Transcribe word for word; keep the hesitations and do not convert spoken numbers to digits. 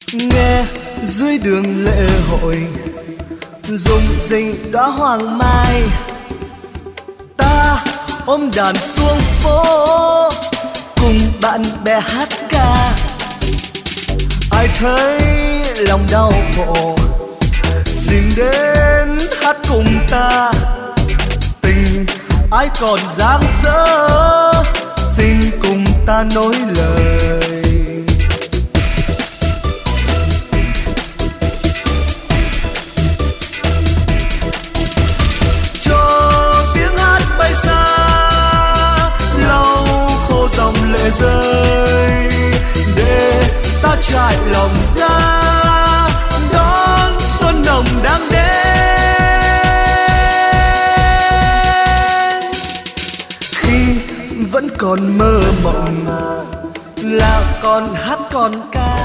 nghe dưới đường lễ hội rung rinh đóa hoàng mai, ta ôm đàn xuống phố cùng bạn bè hát ca. Ai thấy lòng đau khổ xin đến hát cùng ta, tình ai còn dang dở xin cùng ta nói lời. Cho tiếng hát bay xa lau khô dòng lệ rơi, để ta trải lòng ra đón xuân nồng đang đến. Khi vẫn còn mơ mộng là còn hát còn ca,